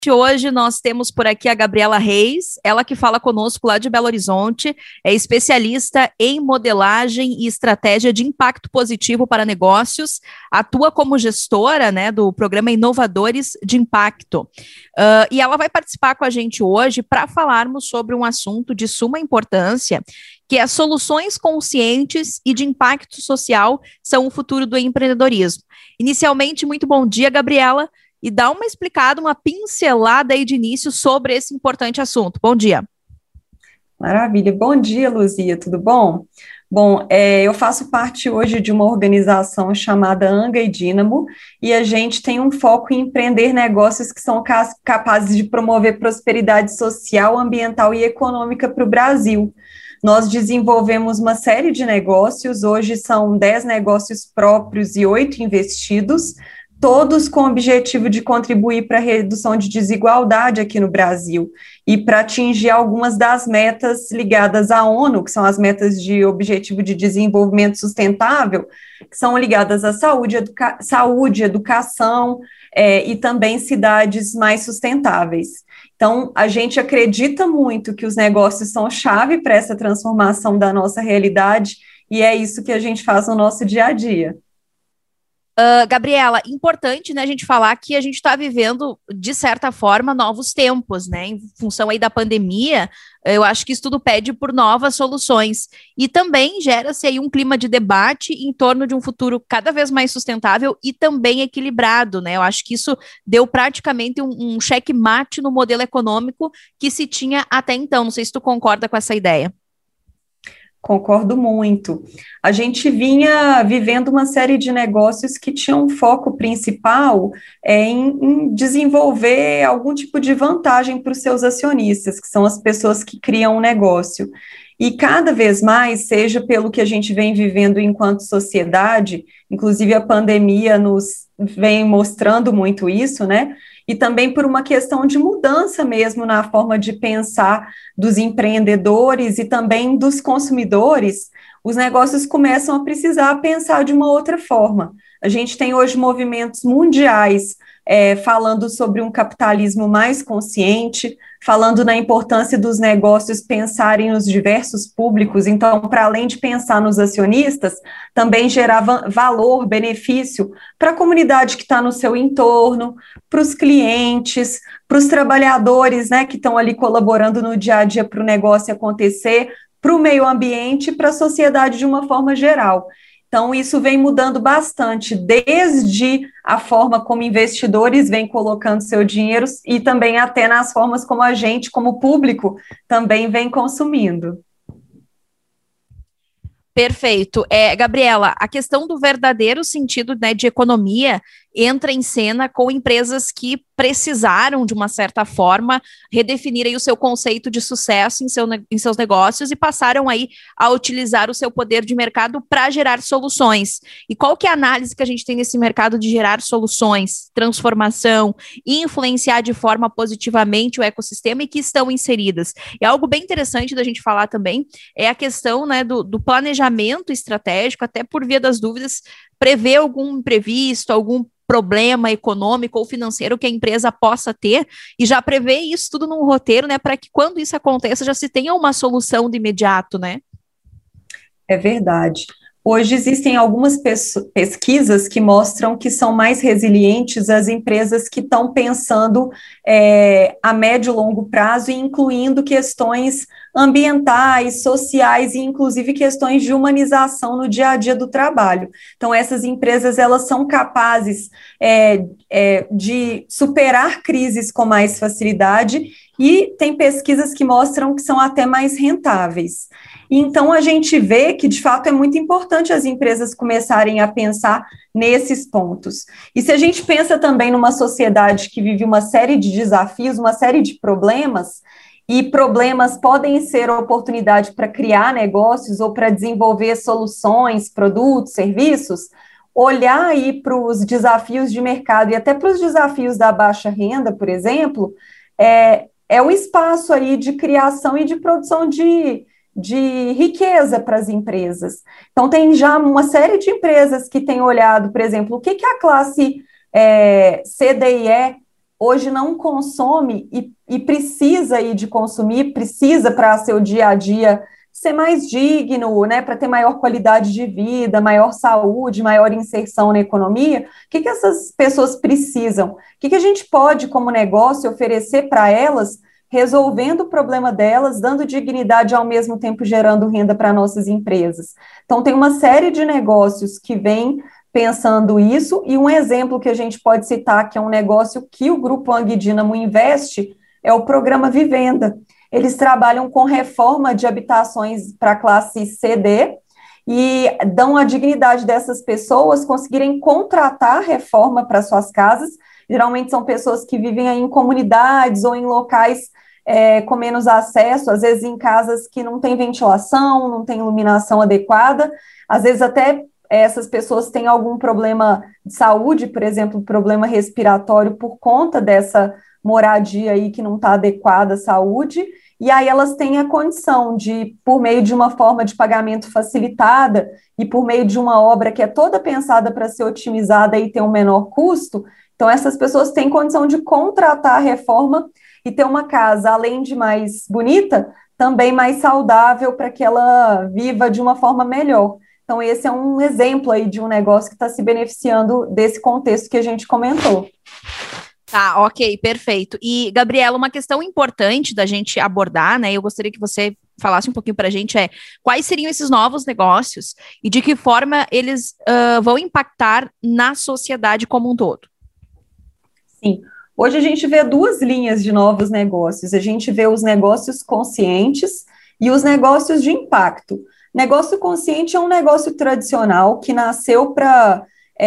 Hoje nós temos por aqui a Gabriela Reis, ela que fala conosco lá de Belo Horizonte, é especialista em modelagem e estratégia de impacto positivo para negócios, atua como gestora, né, do programa Inovadores de Impacto. E ela vai participar com a gente hoje para falarmos sobre um assunto de suma importância, que é soluções conscientes e de impacto social são o futuro do empreendedorismo. Inicialmente, muito bom dia, Gabriela, e dá uma explicada, uma pincelada aí de início sobre esse importante assunto. Bom dia. Maravilha. Bom dia, Luzia, tudo bom? Bom, eu faço parte hoje de uma organização chamada Anga e Dínamo, e a gente tem um foco em empreender negócios que são capazes de promover prosperidade social, ambiental e econômica para o Brasil. Nós desenvolvemos uma série de negócios, hoje são 10 negócios próprios e 8 investidos, todos com o objetivo de contribuir para a redução de desigualdade aqui no Brasil e para atingir algumas das metas ligadas à ONU, que são as metas de Objetivo de Desenvolvimento Sustentável, que são ligadas à saúde, educação e também cidades mais sustentáveis. Então, a gente acredita muito que os negócios são chave para essa transformação da nossa realidade e é isso que a gente faz no nosso dia a dia. Gabriela, importante, né, a gente falar que a gente está vivendo, de certa forma, novos tempos, né, em função aí da pandemia. Eu acho que isso tudo pede por novas soluções, e também gera-se aí um clima de debate em torno de um futuro cada vez mais sustentável e também equilibrado, né, eu acho que isso deu praticamente um checkmate no modelo econômico que se tinha até então. Não sei se tu concorda com essa ideia. Concordo muito. A gente vinha vivendo uma série de negócios que tinham um foco principal em desenvolver algum tipo de vantagem para os seus acionistas, que são as pessoas que criam o negócio. E cada vez mais, seja pelo que a gente vem vivendo enquanto sociedade, inclusive a pandemia nos vem mostrando muito isso, né? E também por uma questão de mudança mesmo na forma de pensar dos empreendedores e também dos consumidores, os negócios começam a precisar pensar de uma outra forma. A gente tem hoje movimentos mundiais falando sobre um capitalismo mais consciente, falando na importância dos negócios pensarem nos diversos públicos. Então, para além de pensar nos acionistas, também gerar valor, benefício para a comunidade que está no seu entorno, para os clientes, para os trabalhadores, né, que estão ali colaborando no dia a dia para o negócio acontecer, para o meio ambiente e para a sociedade de uma forma geral. Então, isso vem mudando bastante, desde a forma como investidores vêm colocando seu dinheiro e também até nas formas como a gente, como público, também vem consumindo. Perfeito. Gabriela, a questão do verdadeiro sentido, né, de economia entra em cena com empresas que precisaram, de uma certa forma, redefinir aí o seu conceito de sucesso em seus negócios e passaram aí a utilizar o seu poder de mercado para gerar soluções. E qual que é a análise que a gente tem nesse mercado de gerar soluções, transformação e influenciar de forma positivamente o ecossistema e que estão inseridas? É algo bem interessante da gente falar também, é a questão, né, do planejamento estratégico, até por via das dúvidas, prever algum imprevisto, algum problema econômico ou financeiro que a empresa possa ter e já prever isso tudo num roteiro, né, para que quando isso aconteça já se tenha uma solução de imediato, né? É verdade. Hoje existem algumas pesquisas que mostram que são mais resilientes as empresas que estão pensando a médio e longo prazo, incluindo questões ambientais, sociais e inclusive questões de humanização no dia a dia do trabalho. Então, essas empresas elas são capazes de superar crises com mais facilidade e tem pesquisas que mostram que são até mais rentáveis. Então, a gente vê que, de fato, é muito importante as empresas começarem a pensar nesses pontos. E se a gente pensa também numa sociedade que vive uma série de desafios, uma série de problemas, e problemas podem ser oportunidade para criar negócios ou para desenvolver soluções, produtos, serviços, olhar aí para os desafios de mercado e até para os desafios da baixa renda, por exemplo, é um espaço aí de criação e de produção de riqueza para as empresas. Então, tem já uma série de empresas que têm olhado, por exemplo, o que a classe C, D e E hoje não consome e precisa aí de consumir, precisa para seu dia a dia ser mais digno, né, para ter maior qualidade de vida, maior saúde, maior inserção na economia, o que essas pessoas precisam? O que a gente pode, como negócio, oferecer para elas, resolvendo o problema delas, dando dignidade ao mesmo tempo gerando renda para nossas empresas? Então, tem uma série de negócios que vem pensando isso, e um exemplo que a gente pode citar, que é um negócio que o Grupo Eng Dínamo investe, é o programa Vivenda. Eles trabalham com reforma de habitações para a classe CD e dão a dignidade dessas pessoas conseguirem contratar reforma para suas casas. Geralmente são pessoas que vivem aí em comunidades ou em locais com menos acesso, às vezes em casas que não tem ventilação, não tem iluminação adequada, às vezes até essas pessoas têm algum problema de saúde, por exemplo, problema respiratório por conta dessa moradia aí que não está adequada à saúde, e aí elas têm a condição de, por meio de uma forma de pagamento facilitada e por meio de uma obra que é toda pensada para ser otimizada e ter um menor custo, então essas pessoas têm condição de contratar a reforma e ter uma casa, além de mais bonita, também mais saudável para que ela viva de uma forma melhor. Então esse é um exemplo aí de um negócio que está se beneficiando desse contexto que a gente comentou. Tá, ok, perfeito. E, Gabriela, uma questão importante da gente abordar, né? Eu gostaria que você falasse um pouquinho para a gente quais seriam esses novos negócios e de que forma eles vão impactar na sociedade como um todo. Sim, hoje a gente vê duas linhas de novos negócios. A gente vê os negócios conscientes e os negócios de impacto. Negócio consciente é um negócio tradicional que nasceu para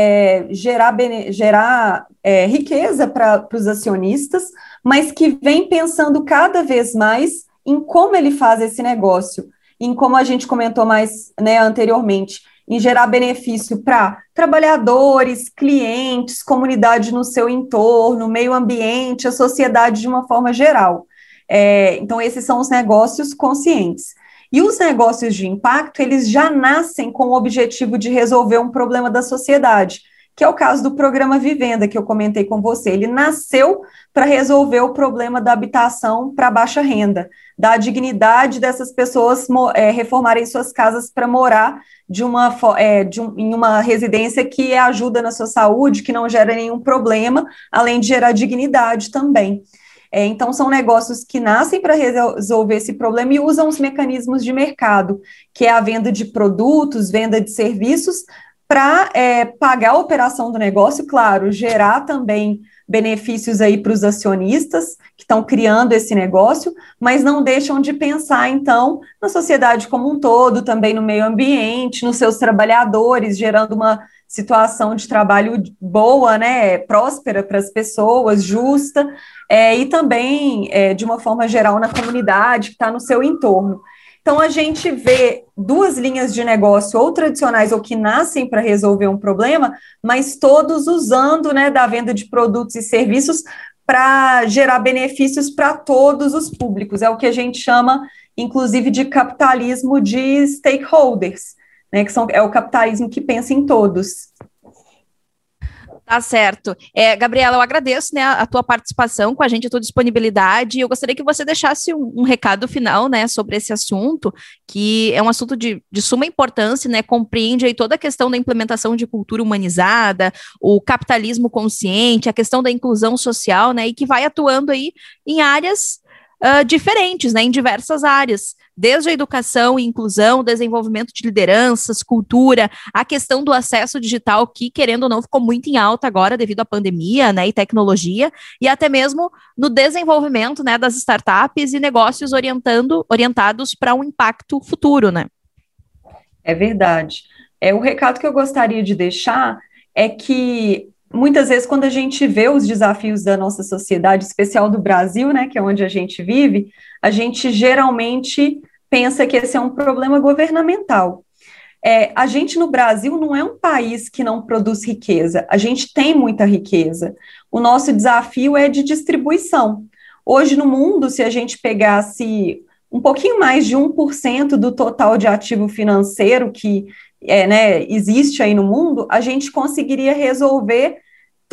gerar riqueza para os acionistas, mas que vem pensando cada vez mais em como ele faz esse negócio, em como a gente comentou mais, né, anteriormente, em gerar benefício para trabalhadores, clientes, comunidade no seu entorno, meio ambiente, a sociedade de uma forma geral. Então, esses são os negócios conscientes. E os negócios de impacto, eles já nascem com o objetivo de resolver um problema da sociedade, que é o caso do programa Vivenda, que eu comentei com você. Ele nasceu para resolver o problema da habitação para baixa renda, da dignidade dessas pessoas reformarem suas casas para morar em uma residência que ajuda na sua saúde, que não gera nenhum problema, além de gerar dignidade também. Então, são negócios que nascem para resolver esse problema e usam os mecanismos de mercado, que é a venda de produtos, venda de serviços, para pagar a operação do negócio, claro, gerar também benefícios aí para os acionistas que estão criando esse negócio, mas não deixam de pensar, então, na sociedade como um todo, também no meio ambiente, nos seus trabalhadores, gerando uma situação de trabalho boa, né, próspera para as pessoas, justa, e também, de uma forma geral, na comunidade que está no seu entorno. Então, a gente vê duas linhas de negócio, ou tradicionais, ou que nascem para resolver um problema, mas todos usando, né, da venda de produtos e serviços para gerar benefícios para todos os públicos. É o que a gente chama, inclusive, de capitalismo de stakeholders, né, é o capitalismo que pensa em todos. Tá certo. Gabriela, eu agradeço, né, a tua participação com a gente, a tua disponibilidade. Eu gostaria que você deixasse um recado final, né, sobre esse assunto, que é um assunto de suma importância, né, compreende aí toda a questão da implementação de cultura humanizada, o capitalismo consciente, a questão da inclusão social, né, e que vai atuando aí em áreas diferentes, né, em diversas áreas, desde a educação e inclusão, desenvolvimento de lideranças, cultura, a questão do acesso digital, que, querendo ou não, ficou muito em alta agora devido à pandemia, né, e tecnologia, e até mesmo no desenvolvimento, né, das startups e negócios orientados para um impacto futuro, né? É verdade. O recado que eu gostaria de deixar é que muitas vezes, quando a gente vê os desafios da nossa sociedade, especial do Brasil, né, que é onde a gente vive, a gente geralmente pensa que esse é um problema governamental. A gente no Brasil não é um país que não produz riqueza, a gente tem muita riqueza. O nosso desafio é de distribuição. Hoje no mundo, se a gente pegasse um pouquinho mais de 1% do total de ativo financeiro que né, existe aí no mundo, a gente conseguiria resolver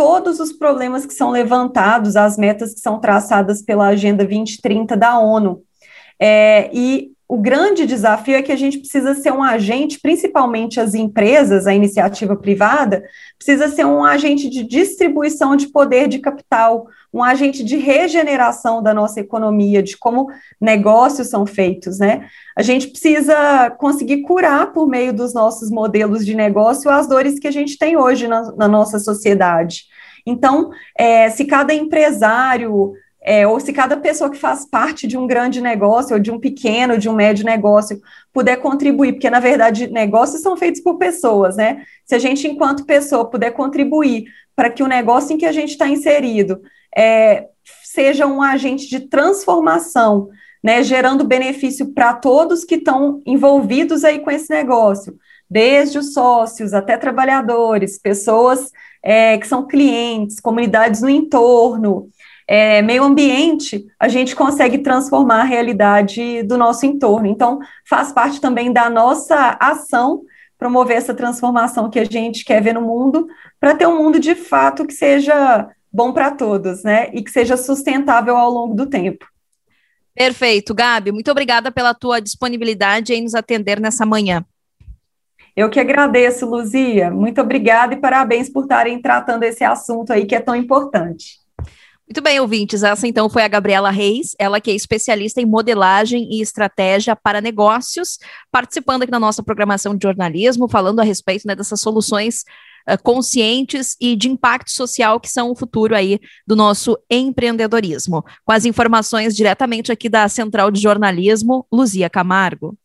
todos os problemas que são levantados, as metas que são traçadas pela Agenda 2030 da ONU. E o grande desafio é que a gente precisa ser um agente, principalmente as empresas, a iniciativa privada, precisa ser um agente de distribuição de poder de capital, um agente de regeneração da nossa economia, de como negócios são feitos, né? A gente precisa conseguir curar, por meio dos nossos modelos de negócio, as dores que a gente tem hoje na nossa sociedade. Então, se cada empresário, ou se cada pessoa que faz parte de um grande negócio, ou de um pequeno, de um médio negócio, puder contribuir, porque, na verdade, negócios são feitos por pessoas, né? Se a gente, enquanto pessoa, puder contribuir para que o negócio em que a gente está inserido seja um agente de transformação, né, gerando benefício para todos que estão envolvidos aí com esse negócio, desde os sócios até trabalhadores, pessoas que são clientes, comunidades no entorno, meio ambiente, a gente consegue transformar a realidade do nosso entorno. Então, faz parte também da nossa ação promover essa transformação que a gente quer ver no mundo, para ter um mundo de fato que seja bom para todos, né? E que seja sustentável ao longo do tempo. Perfeito, Gabi. Muito obrigada pela tua disponibilidade em nos atender nessa manhã. Eu que agradeço, Luzia. Muito obrigada e parabéns por estarem tratando esse assunto aí que é tão importante. Muito bem, ouvintes, essa então foi a Gabriela Reis, ela que é especialista em modelagem e estratégia para negócios, participando aqui na nossa programação de jornalismo, falando a respeito, né, dessas soluções conscientes e de impacto social que são o futuro aí do nosso empreendedorismo. Com as informações diretamente aqui da Central de Jornalismo, Luzia Camargo.